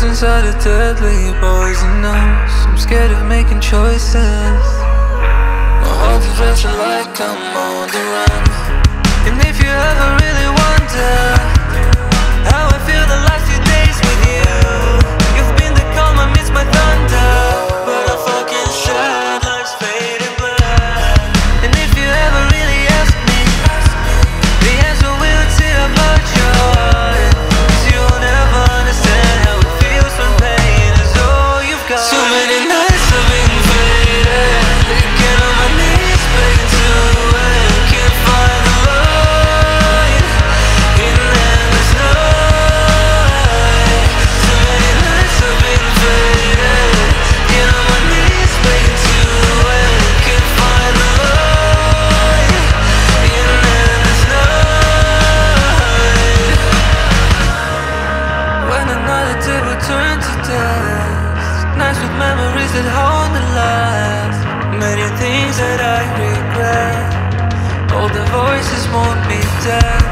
What's inside a deadly poison knows I'm scared of making choices. My heart is racing like I'm on the run. And if you ever really wonder how I feel the last few days with you, you've been the calm amidst my thunder, but I'm fucking sad, life's fading black. And if you ever really ask me, the answer will tear apart your heart, 'cause you'll never understand how it feels when pain is all you've got. So many nights I've been faded, get on my knees, begging to end. Can't find the light in endless night. So many nights I've been faded, get on my knees, begging to end. Can't find the light in endless night. When another day will turn to dust, nights with memories that hold the last. Many things that I regret, all the voices won't be dead.